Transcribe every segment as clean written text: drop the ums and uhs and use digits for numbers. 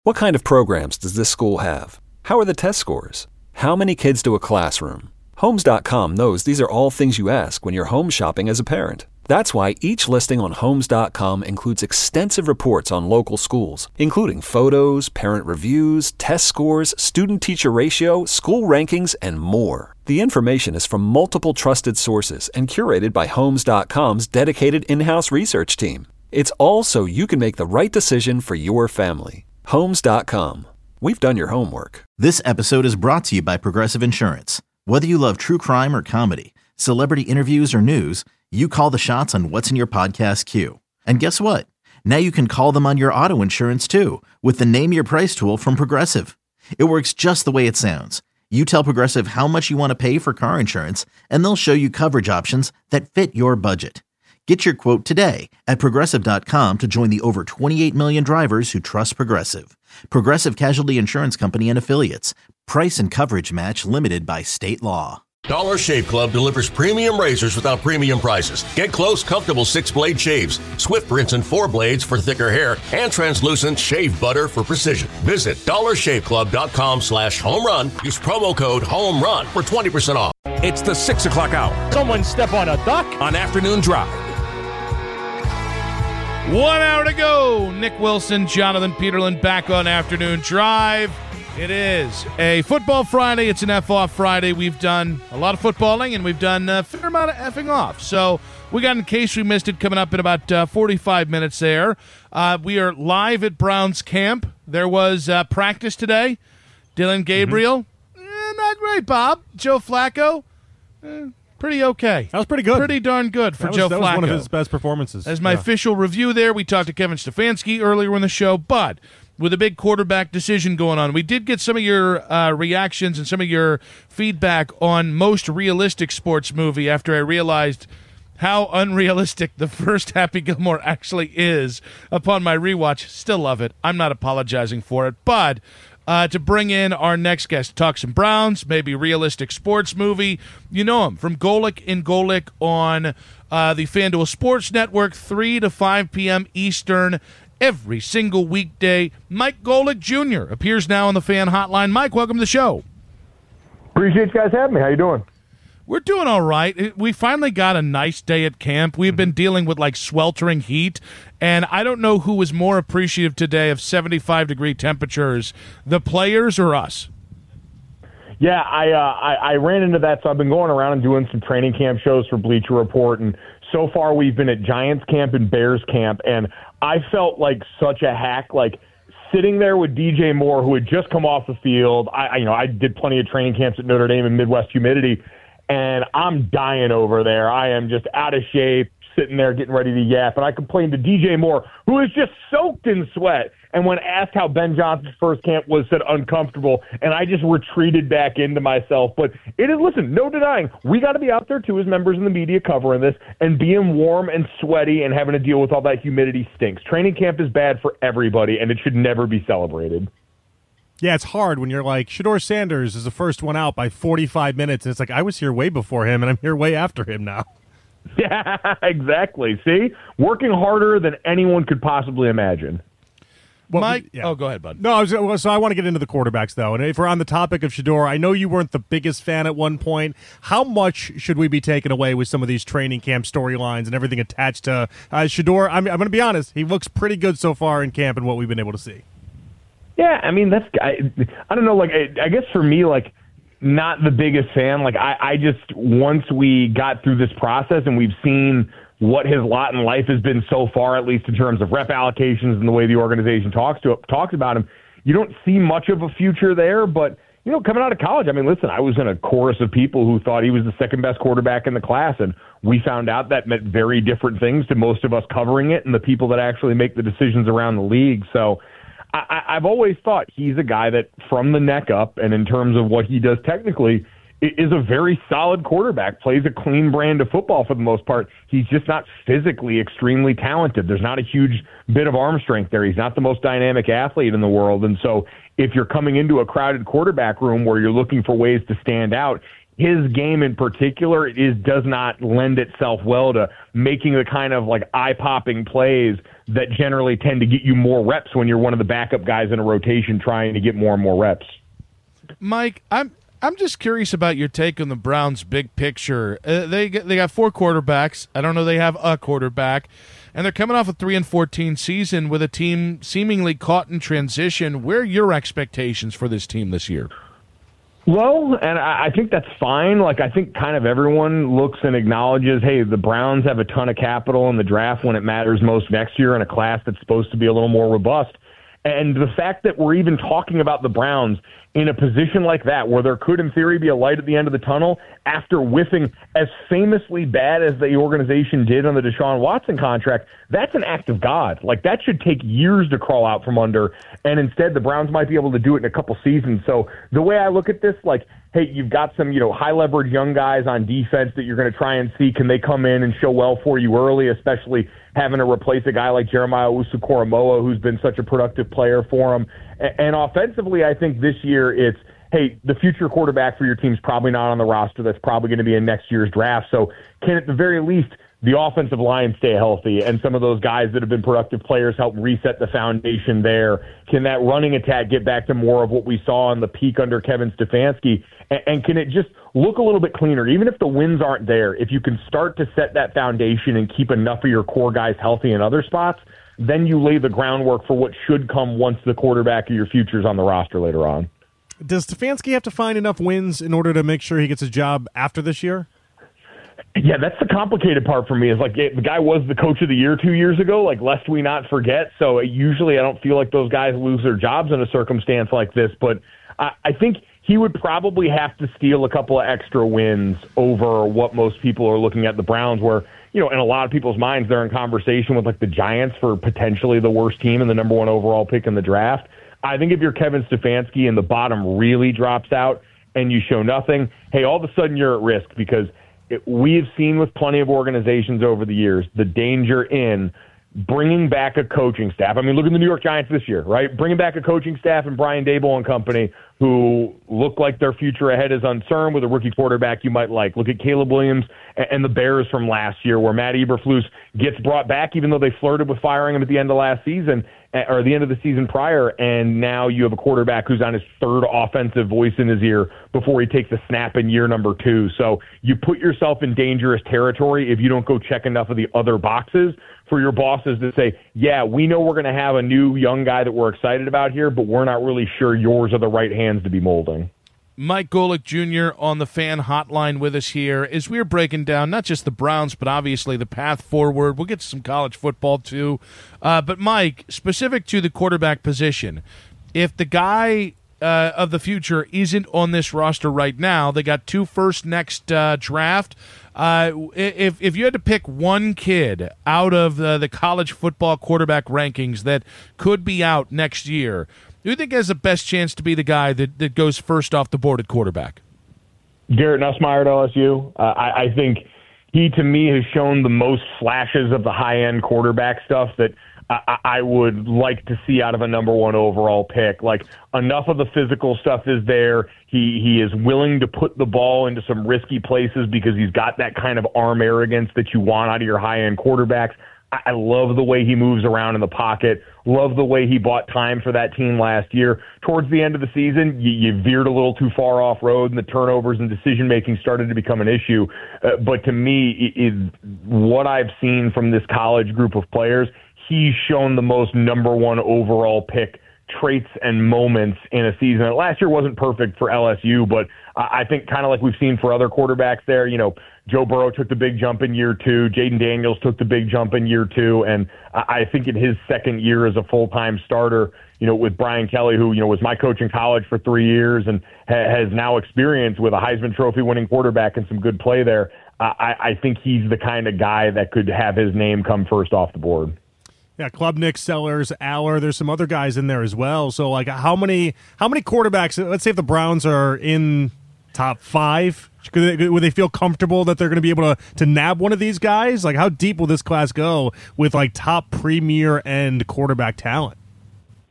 What kind of programs does this school have? How are the test scores? How many kids to a classroom? Homes.com knows these are all things you ask when you're home shopping as a parent. That's why each listing on Homes.com includes extensive reports on local schools, including photos, parent reviews, test scores, student-teacher ratio, school rankings, and more. The information is from multiple trusted sources and curated by Homes.com's dedicated in-house research team. It's all so you can make the right decision for your family. Homes.com. We've done your homework. This episode is brought to you by Progressive Insurance. Whether you love true crime or comedy, celebrity interviews or news, you call the shots on what's in your podcast queue. And guess what? Now you can call them on your auto insurance too with the Name Your Price tool from Progressive. It works just the way it sounds. You tell Progressive how much you want to pay for car insurance, and they'll show you coverage options that fit your budget. Get your quote today at Progressive.com to join the over 28 million drivers who trust Progressive. Progressive Casualty Insurance Company and Affiliates. Price and coverage match limited by state law. Dollar Shave Club delivers premium razors without premium prices. Get close, comfortable 6-blade shaves, Swift rinse and 4 blades for thicker hair, and translucent shave butter for precision. Visit dollarshaveclub.com/home run. Use promo code HOME RUN for 20% off. It's the 6 o'clock hour. Someone step on a duck On Afternoon Drive. 1 hour to go. Nick Wilson, Jonathan Peterlin back on Afternoon Drive. It is a football Friday. It's an F-off Friday. We've done a lot of footballing, and we've done a fair amount of effing off. So we got In Case We Missed It coming up in about 45 minutes there. We are live at Browns camp. There was practice today. Dylan Gabriel, not great, Bob. Joe Flacco, pretty okay. That was pretty good. Pretty darn good for Joe Flacco. That was one of his best performances. As my official review there, we talked to Kevin Stefanski earlier in the show, but with a big quarterback decision going on, we did get some of your reactions and some of your feedback on Most Realistic Sports Movie after I realized how unrealistic the first Happy Gilmore actually is upon my rewatch. Still love it. I'm not apologizing for it, but to bring in our next guest, talk some Browns, maybe realistic sports movie. You know him from Golic and Golic on the FanDuel Sports Network, 3 to 5 p.m. Eastern, every single weekday. Mike Golic Jr. appears now on the Fan Hotline. Mike, welcome to the show. Appreciate you guys having me. How you doing? We're doing all right. We finally got a nice day at camp. We've been dealing with like sweltering heat, and I don't know who was more appreciative today of 75-degree temperatures, the players or us. Yeah, I ran into that, so I've been going around and doing some training camp shows for Bleacher Report, and so far we've been at Giants camp and Bears camp, and I felt like such a hack, like sitting there with DJ Moore, who had just come off the field. I did plenty of training camps at Notre Dame in Midwest humidity, and I'm dying over there. I am just out of shape, sitting there getting ready to yap, and I complained to DJ Moore, who is just soaked in sweat, and when asked how Ben Johnson's first camp was, said uncomfortable, and I just retreated back into myself. But it is, listen, no denying, we got to be out there too as members in the media covering this, and being warm and sweaty and having to deal with all that humidity stinks. Training camp is bad for everybody, and it should never be celebrated. Yeah, it's hard when you're like, Shedeur Sanders is the first one out by 45 minutes, and it's like, I was here way before him, and I'm here way after him now. Yeah, exactly. See? Working harder than anyone could possibly imagine. Well, Mike, oh, go ahead, bud. No, I want to get into the quarterbacks, though. And if we're on the topic of Shedeur, I know you weren't the biggest fan at one point. How much should we be taken away with some of these training camp storylines and everything attached to Shedeur? I'm going to be honest. He looks pretty good so far in camp and what we've been able to see. Yeah, I mean, I don't know, like, I guess for me, like, not the biggest fan. Like, I just, once we got through this process and we've seen what his lot in life has been so far, at least in terms of rep allocations and the way the organization talks about him, you don't see much of a future there. But, you know, coming out of college, I mean, listen, I was in a chorus of people who thought he was the second best quarterback in the class, and we found out that meant very different things to most of us covering it and the people that actually make the decisions around the league. So I've always thought he's a guy that, from the neck up, and in terms of what he does technically, is a very solid quarterback, plays a clean brand of football for the most part. He's just not physically extremely talented. There's not a huge bit of arm strength there. He's not the most dynamic athlete in the world. And so if you're coming into a crowded quarterback room where you're looking for ways to stand out, his game in particular does not lend itself well to making the kind of like eye-popping plays that generally tend to get you more reps when you're one of the backup guys in a rotation trying to get more and more reps. Mike, I'm just curious about your take on the Browns' big picture. They got 4 quarterbacks. I don't know they have a quarterback, and they're coming off a 3-14 season with a team seemingly caught in transition. Where are your expectations for this team this year? Well, and I think that's fine. Like, I think kind of everyone looks and acknowledges, hey, the Browns have a ton of capital in the draft when it matters most next year in a class that's supposed to be a little more robust. And the fact that we're even talking about the Browns in a position like that, where there could, in theory, be a light at the end of the tunnel after whiffing as famously bad as the organization did on the Deshaun Watson contract, that's an act of God. Like, that should take years to crawl out from under, and instead the Browns might be able to do it in a couple seasons. So the way I look at this, like, hey, you've got some, high-leverage young guys on defense that you're going to try and see, can they come in and show well for you early, especially having to replace a guy like Jeremiah Owusu-Koramoah, who's been such a productive player for him. And offensively, I think this year it's, hey, the future quarterback for your team's probably not on the roster. That's probably going to be in next year's draft. So can, at the very least, the offensive line stay healthy and some of those guys that have been productive players help reset the foundation there? Can that running attack get back to more of what we saw on the peak under Kevin Stefanski? And can it just look a little bit cleaner? Even if the wins aren't there, if you can start to set that foundation and keep enough of your core guys healthy in other spots, then you lay the groundwork for what should come once the quarterback of your future is on the roster later on. Does Stefanski have to find enough wins in order to make sure he gets a job after this year? Yeah, that's the complicated part for me. Is like the guy was the coach of the year 2 years ago, like lest we not forget. So usually I don't feel like those guys lose their jobs in a circumstance like this. But I think he would probably have to steal a couple of extra wins over what most people are looking at the Browns, where, in a lot of people's minds, they're in conversation with like the Giants for potentially the worst team and the number 1 overall pick in the draft. I think if you're Kevin Stefanski and the bottom really drops out and you show nothing, hey, all of a sudden you're at risk, because we've seen with plenty of organizations over the years the danger in bringing back a coaching staff. I mean, look at the New York Giants this year, right? Bringing back a coaching staff and Brian Daboll and company who look like their future ahead is uncertain with a rookie quarterback you might like. Look at Caleb Williams and the Bears from last year, where Matt Eberflus gets brought back even though they flirted with firing him at the end of last season, or the end of the season prior, and now you have a quarterback who's on his 3rd offensive voice in his ear before he takes a snap in year number 2. So you put yourself in dangerous territory if you don't go check enough of the other boxes for your bosses to say, yeah, we know we're going to have a new young guy that we're excited about here, but we're not really sure yours are the right hands to be molding. Mike Golic Jr. on the Fan Hotline with us here as we're breaking down not just the Browns, but obviously the path forward. We'll get to some college football too. But Mike, specific to the quarterback position, if the guy of the future isn't on this roster right now, they got 2 firsts next draft. If you had to pick one kid out of the college football quarterback rankings that could be out next year, who do you think has the best chance to be the guy that goes first off the board at quarterback? Garrett Nussmeier at LSU. I think he, to me, has shown the most flashes of the high-end quarterback stuff that I would like to see out of a number 1 overall pick. Like, enough of the physical stuff is there. He is willing to put the ball into some risky places because he's got that kind of arm arrogance that you want out of your high-end quarterbacks. I love the way he moves around in the pocket. Love the way he bought time for that team last year. Towards the end of the season, you veered a little too far off road, and the turnovers and decision-making started to become an issue. But to me, what I've seen from this college group of players, he's shown the most number 1 overall pick traits and moments in a season. Last year wasn't perfect for LSU, but I think kind of like we've seen for other quarterbacks there, Joe Burrow took the big jump in year 2. Jaden Daniels took the big jump in year 2. And I think in his 2nd year as a full-time starter, with Brian Kelly, who, was my coach in college for 3 years and has now experience with a Heisman Trophy winning quarterback and some good play there, I think he's the kind of guy that could have his name come first off the board. Yeah, Klubnik, Sellers, Aller. There's some other guys in there as well. So, like, how many quarterbacks? Let's say if the Browns are in top 5, would they feel comfortable that they're going to be able to nab one of these guys? Like, how deep will this class go with like top premier end quarterback talent?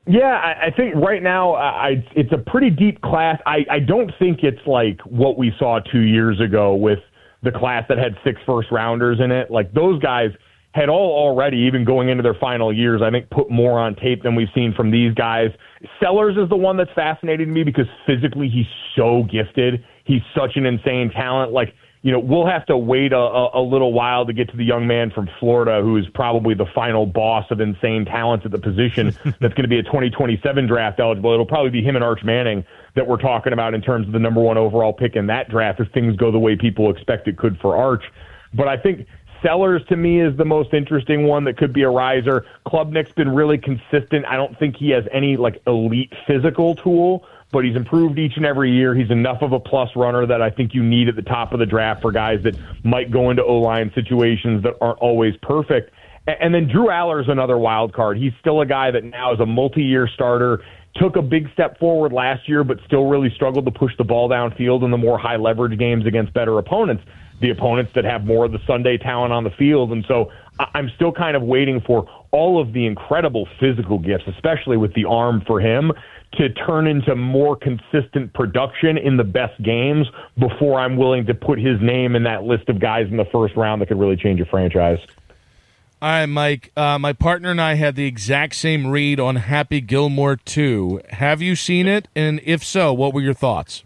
Yeah, I think right now it's a pretty deep class. I don't think it's like what we saw 2 years ago with the class that had 6 first-rounders in it. Like, those guys had all already, even going into their final years, I think put more on tape than we've seen from these guys. Sellers is the one that's fascinated me because physically he's so gifted. He's such an insane talent. Like, you know, we'll have to wait a little while to get to the young man from Florida who is probably the final boss of insane talents at the position that's going to be a 2027 draft eligible. It'll probably be him and Arch Manning that we're talking about in terms of the number 1 overall pick in that draft if things go the way people expect it could for Arch. But I think Sellers, to me, is the most interesting one that could be a riser. Klubnik's been really consistent. I don't think he has any, like, elite physical tool, but he's improved each and every year. He's enough of a plus runner that I think you need at the top of the draft for guys that might go into O-line situations that aren't always perfect. And then Drew Aller's another wild card. He's still a guy that now is a multi-year starter, took a big step forward last year, but still really struggled to push the ball downfield in the more high-leverage games against better opponents, the opponents that have more of the Sunday talent on the field. And so I'm still kind of waiting for all of the incredible physical gifts, especially with the arm for him, to turn into more consistent production in the best games before I'm willing to put his name in that list of guys in the first round that could really change a franchise. All right, Mike. My partner and I had the exact same read on Happy Gilmore 2. Have you seen it? And if so, what were your thoughts?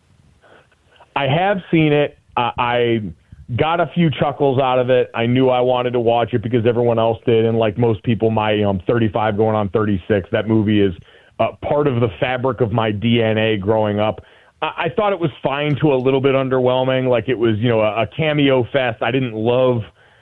I have seen it. I got a few chuckles out of it. I knew I wanted to watch it because everyone else did. And like most people, I'm 35 going on 36. That movie is part of the fabric of my DNA growing up. I thought it was fine to a little bit underwhelming. Like it was, a cameo fest. I didn't love,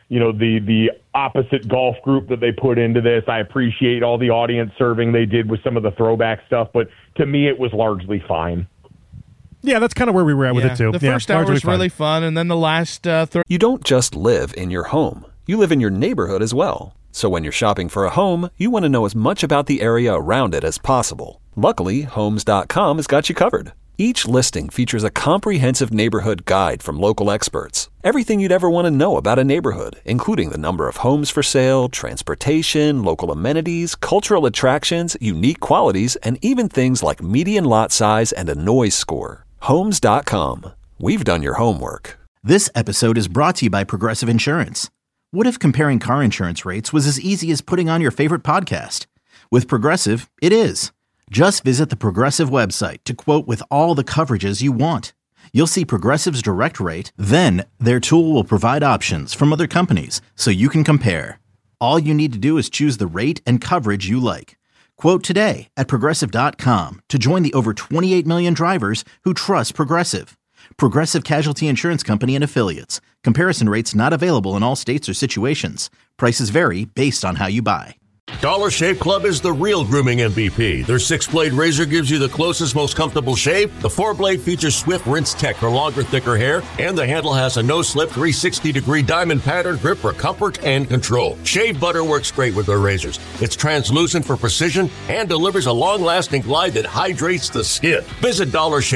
the opposite golf group that they put into this. I appreciate all the audience serving they did with some of the throwback stuff, but to me it was largely fine. Yeah, that's kind of where we were at with it too. The first hour was really fun, and then the last You don't just live in your home. You live in your neighborhood as well. So when you're shopping for a home, you want to know as much about the area around it as possible. Luckily, Homes.com has got you covered. Each listing features a comprehensive neighborhood guide from local experts. Everything you'd ever want to know about a neighborhood, including the number of homes for sale, transportation, local amenities, cultural attractions, unique qualities, and even things like median lot size and a noise score. Homes.com. We've done your homework. This episode is brought to you by Progressive Insurance. What if comparing car insurance rates was as easy as putting on your favorite podcast? With Progressive, it is. Just visit the Progressive website to quote with all the coverages you want. You'll see Progressive's direct rate, then their tool will provide options from other companies so you can compare. All you need to do is choose the rate and coverage you like. Quote today at Progressive.com to join the over 28 million drivers who trust Progressive. Progressive Casualty Insurance Company and Affiliates. Comparison rates not available in all states or situations. Prices vary based on how you buy. Dollar Shave Club is the real grooming MVP. Their 6-blade razor gives you the closest, most comfortable shave. The 4-blade features swift rinse tech for longer, thicker hair. And the handle has a no-slip 360-degree diamond pattern grip for comfort and control. Shave butter works great with their razors. It's translucent for precision and delivers a long-lasting glide that hydrates the skin. Visit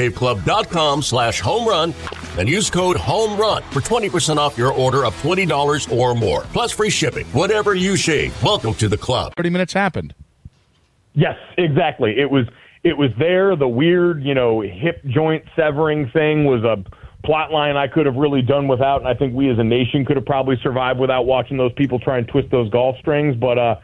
DollarShaveClub.com/homerun and use code HOMERUN for 20% off your order of $20 or more. Plus free shipping. Whatever you shave, welcome to the club. 30 minutes happened. Yes, exactly. It was there. The weird, hip joint severing thing was a plot line I could have really done without, and I think we as a nation could have probably survived without watching those people try and twist those golf strings. But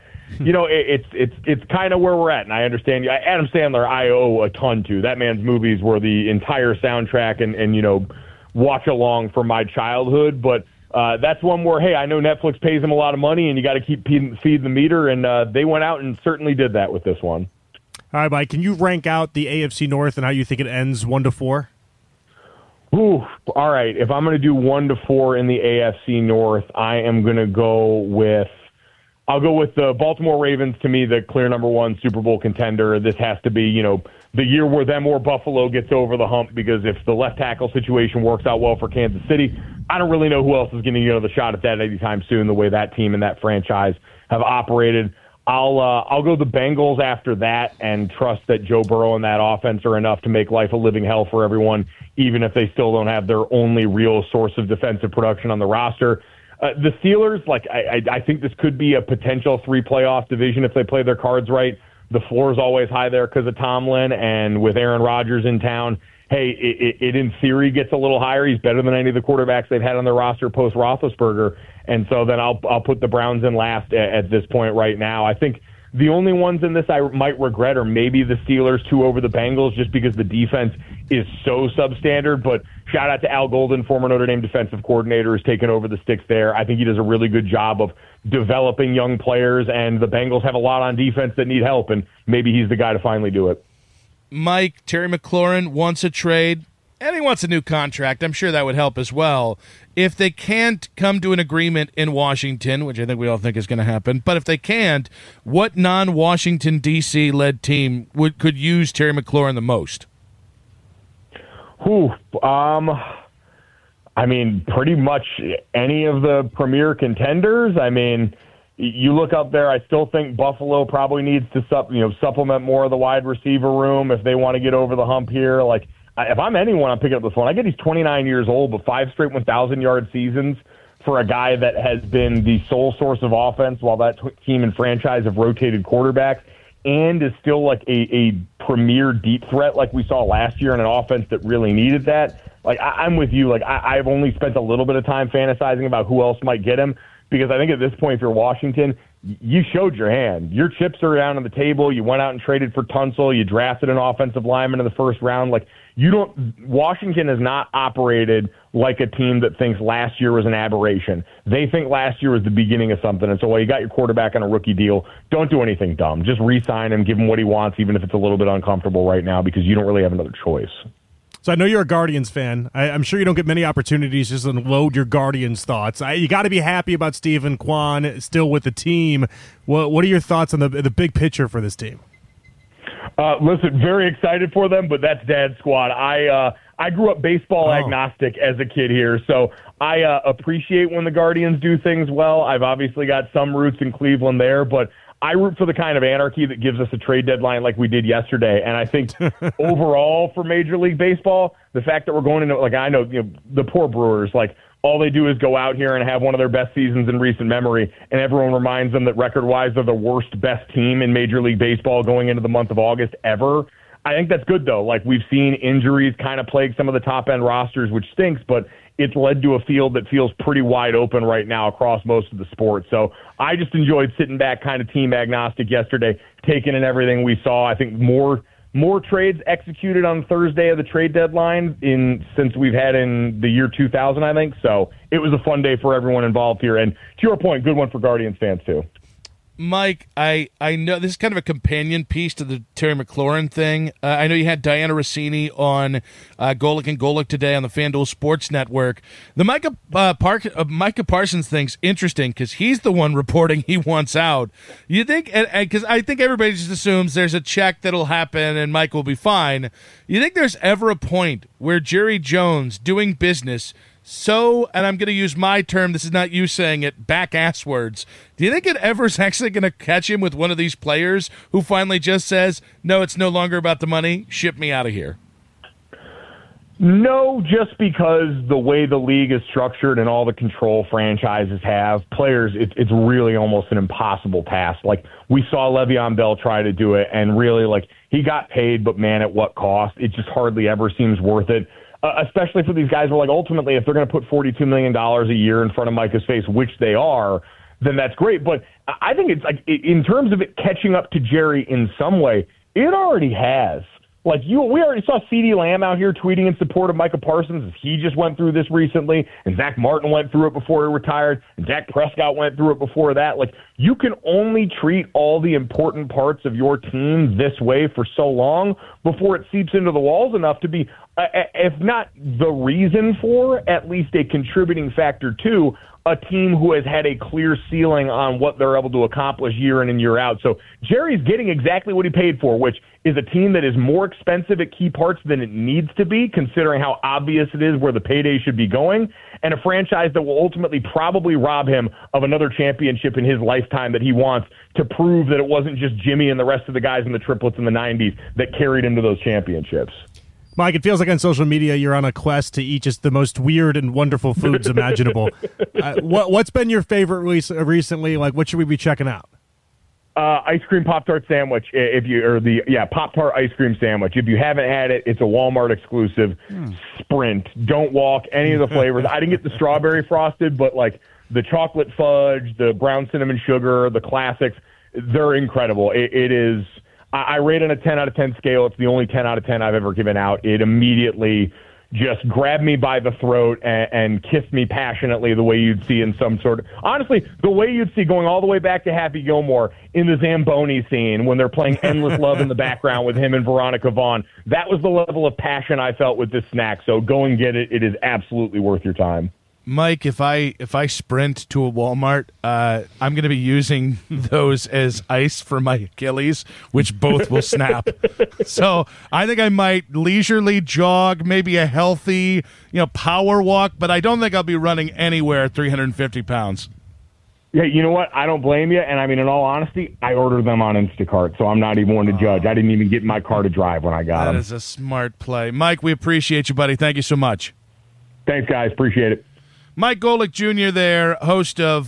it's kind of where we're at, and I understand. Adam Sandler, I owe a ton to. That man's movies were the entire soundtrack and watch along for my childhood, but. That's one where, hey, I know Netflix pays them a lot of money and you got to keep feeding the meter, and they went out and certainly did that with this one. All right, Mike, can you rank out the AFC North and how you think it ends 1-4? Ooh, all right. If I'm going to do 1-4 in the AFC North, I am going to go with the Baltimore Ravens, to me, the clear number 1 Super Bowl contender. This has to be, the year where them or Buffalo gets over the hump, because if the left tackle situation works out well for Kansas City, I don't really know who else is going to get the shot at that anytime soon, the way that team and that franchise have operated. I'll go the Bengals after that and trust that Joe Burrow and that offense are enough to make life a living hell for everyone, even if they still don't have their only real source of defensive production on the roster. The Steelers, I think this could be a potential 3 playoff division if they play their cards right. The floor is always high there because of Tomlin, and with Aaron Rodgers in town, hey, it in theory gets a little higher. He's better than any of the quarterbacks they've had on their roster post Roethlisberger, and so then I'll put the Browns in last at this point right now. I think the only ones in this I might regret are maybe the Steelers 2 over the Bengals, just because the defense is so substandard. But shout out to Al Golden, former Notre Dame defensive coordinator, who's taken over the sticks there. I think he does a really good job of developing young players, and the Bengals have a lot on defense that need help, and maybe he's the guy to finally do it. Mike, Terry McLaurin wants a trade, and he wants a new contract. I'm sure that would help as well. If they can't come to an agreement in Washington, which I think we all think is going to happen, but if they can't, what non-Washington, D.C.-led team could use Terry McLaurin the most? I mean, pretty much any of the premier contenders. I mean, you look up there, I still think Buffalo probably needs to supplement more of the wide receiver room if they want to get over the hump here. Like, if I'm anyone, I'm picking up the phone. I get he's 29 years old, but 5 straight 1,000-yard seasons for a guy that has been the sole source of offense while that team and franchise have rotated quarterbacks, and is still like a premier deep threat like we saw last year in an offense that really needed that. Like, I'm with you. Like, I've only spent a little bit of time fantasizing about who else might get him, because I think at this point, if you're Washington, you showed your hand. Your chips are down on the table. You went out and traded for Tunsil. You drafted an offensive lineman in the first round. Like, Washington has not operated like a team that thinks last year was an aberration. They think last year was the beginning of something. And so while you got your quarterback on a rookie deal, don't do anything dumb. Just re-sign him, give him what he wants, even if it's a little bit uncomfortable right now, because you don't really have another choice. So I know you're a Guardians fan. I'm sure you don't get many opportunities just to unload your Guardians thoughts. You got to be happy about Stephen Kwan still with the team. What are your thoughts on the big picture for this team? Listen, very excited for them, but that's Dad's squad. I grew up baseball agnostic as a kid here, so I appreciate when the Guardians do things well. I've obviously got some roots in Cleveland there, but I root for the kind of anarchy that gives us a trade deadline like we did yesterday. And I think overall for Major League Baseball, the fact that we're going into, like, I know, the poor Brewers, like, all they do is go out here and have one of their best seasons in recent memory, and everyone reminds them that record-wise they're the worst, best team in Major League Baseball going into the month of August ever. I think that's good, though. Like, we've seen injuries kind of plague some of the top-end rosters, which stinks, but it's led to a field that feels pretty wide open right now across most of the sports. So I just enjoyed sitting back kind of team agnostic yesterday, taking in everything we saw. I think more trades executed on Thursday of the trade deadline since we've had in the year 2000, I think. So it was a fun day for everyone involved here. And to your point, good one for Guardians fans, too. Mike, I know this is kind of a companion piece to the Terry McLaurin thing. I know you had Diana Rossini on Golic and Golic today on the FanDuel Sports Network. The Micah Parsons thing's interesting because he's the one reporting he wants out. You think, because I think everybody just assumes there's a check that'll happen and Mike will be fine. You think there's ever a point where Jerry Jones doing business and I'm going to use my term, this is not you saying it, back-ass words. Do you think it ever is actually going to catch him with one of these players who finally just says, no, it's no longer about the money, ship me out of here? No, just because the way the league is structured and all the control franchises have, players, it's really almost an impossible task. Like, we saw Le'Veon Bell try to do it, and really, like, he got paid, but man, at what cost? It just hardly ever seems worth it. Especially for these guys who are like, ultimately, if they're going to put $42 million a year in front of Micah's face, which they are, then that's great. But I think it's like, in terms of it catching up to Jerry in some way, it already has. Like, we already saw CeeDee Lamb out here tweeting in support of Micah Parsons. He just went through this recently, and Zach Martin went through it before he retired, and Dak Prescott went through it before that. Like, you can only treat all the important parts of your team this way for so long before it seeps into the walls enough to be, if not the reason for, at least a contributing factor to a team who has had a clear ceiling on what they're able to accomplish year in and year out. So Jerry's getting exactly what he paid for, which is a team that is more expensive at key parts than it needs to be, considering how obvious it is where the payday should be going, and a franchise that will ultimately probably rob him of another championship in his lifetime that he wants to prove that it wasn't just Jimmy and the rest of the guys in the triplets in the 90s that carried into those championships. Mike, it feels like on social media you're on a quest to eat just the most weird and wonderful foods imaginable. What's been your favorite recently? Like, what should we be checking out? Ice cream Pop-Tart sandwich. Pop-Tart ice cream sandwich. If you haven't had it, it's a Walmart exclusive. Sprint. Don't walk. Any of the flavors. I didn't get the strawberry frosted, but like the chocolate fudge, the brown cinnamon sugar, the classics, they're incredible. It is. I rate on a 10 out of 10 scale. It's the only 10 out of 10 I've ever given out. It immediately just grabbed me by the throat and kissed me passionately the way you'd see in some sort of... Honestly, the way you'd see going all the way back to Happy Gilmore in the Zamboni scene when they're playing Endless Love in the background with him and Veronica Vaughn. That was the level of passion I felt with this snack. So go and get it. It is absolutely worth your time. Mike, if I sprint to a Walmart, I'm going to be using those as ice for my Achilles, which both will snap. So I think I might leisurely jog, maybe a healthy, power walk, but I don't think I'll be running anywhere at 350 pounds. Yeah, you know what? I don't blame you. And I mean, in all honesty, I ordered them on Instacart, so I'm not even one to judge. I didn't even get in my car to drive when I got them. That is a smart play. Mike, we appreciate you, buddy. Thank you so much. Thanks, guys. Appreciate it. Mike Golic Jr. there, host of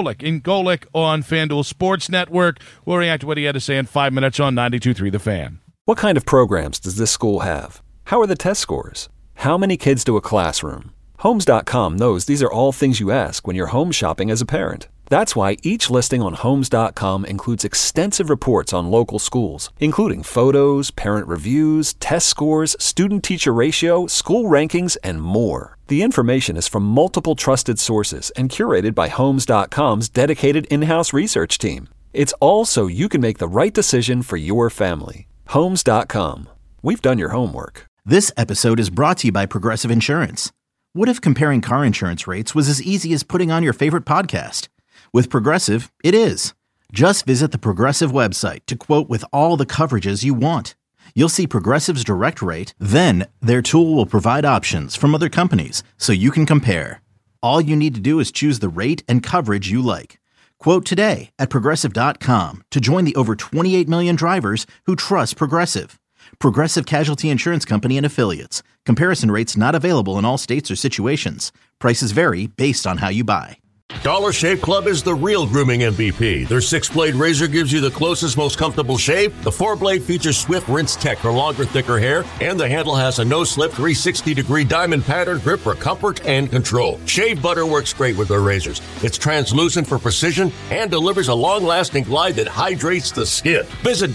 Golic on FanDuel Sports Network. We'll react to what he had to say in 5 minutes on 92.3 The Fan. What kind of programs does this school have? How are the test scores? How many kids do a classroom? Homes.com knows these are all things you ask when you're home shopping as a parent. That's why each listing on Homes.com includes extensive reports on local schools, including photos, parent reviews, test scores, student-teacher ratio, school rankings, and more. The information is from multiple trusted sources and curated by Homes.com's dedicated in-house research team. It's all so you can make the right decision for your family. Homes.com. We've done your homework. This episode is brought to you by Progressive Insurance. What if comparing car insurance rates was as easy as putting on your favorite podcast? With Progressive, it is. Just visit the Progressive website to quote with all the coverages you want. You'll see Progressive's direct rate, then their tool will provide options from other companies so you can compare. All you need to do is choose the rate and coverage you like. Quote today at Progressive.com to join the over 28 million drivers who trust Progressive. Progressive Casualty Insurance Company and Affiliates. Comparison rates not available in all states or situations. Prices vary based on how you buy. Dollar Shave Club is the real grooming MVP. Their 6-blade razor gives you the closest, most comfortable shave. The 4-blade features Swift Rinse Tech for longer, thicker hair. And the handle has a no-slip 360-degree diamond pattern grip for comfort and control. Shave butter works great with their razors. It's translucent for precision and delivers a long-lasting glide that hydrates the skin. Visit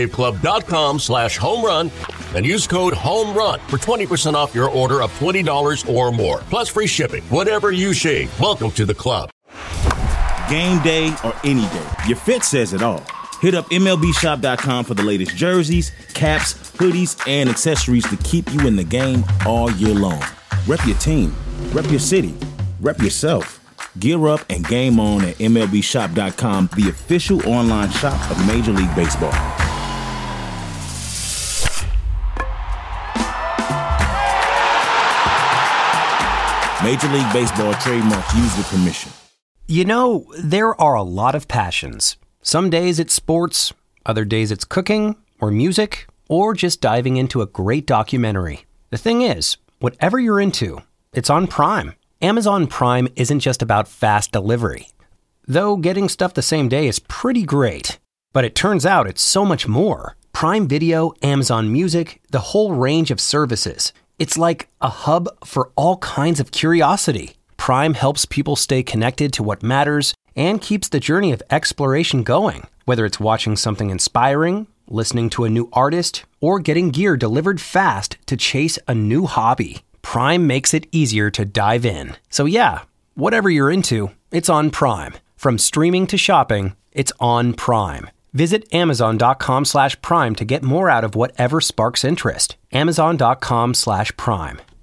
DollarShaveClub.com/homerun and use code HOMERUN for 20% off your order of $20 or more. Plus free shipping. Whatever you shave, welcome to the club. Game day or any day, your fit says it all. Hit up MLBshop.com for the latest jerseys, caps, hoodies, and accessories to keep you in the game all year long. Rep your team, rep your city, rep yourself. Gear up and game on at MLBshop.com, the official online shop of Major League Baseball. Major League Baseball trademark used with permission. You know, there are a lot of passions. Some days it's sports, other days it's cooking, or music, or just diving into a great documentary. The thing is, whatever you're into, it's on Prime. Amazon Prime isn't just about fast delivery. Though getting stuff the same day is pretty great. But it turns out it's so much more. Prime Video, Amazon Music, the whole range of services. It's like a hub for all kinds of curiosity. Prime helps people stay connected to what matters and keeps the journey of exploration going. Whether it's watching something inspiring, listening to a new artist, or getting gear delivered fast to chase a new hobby, Prime makes it easier to dive in. So yeah, whatever you're into, it's on Prime. From streaming to shopping, it's on Prime. Visit Amazon.com/Prime to get more out of whatever sparks interest. Amazon.com/Prime.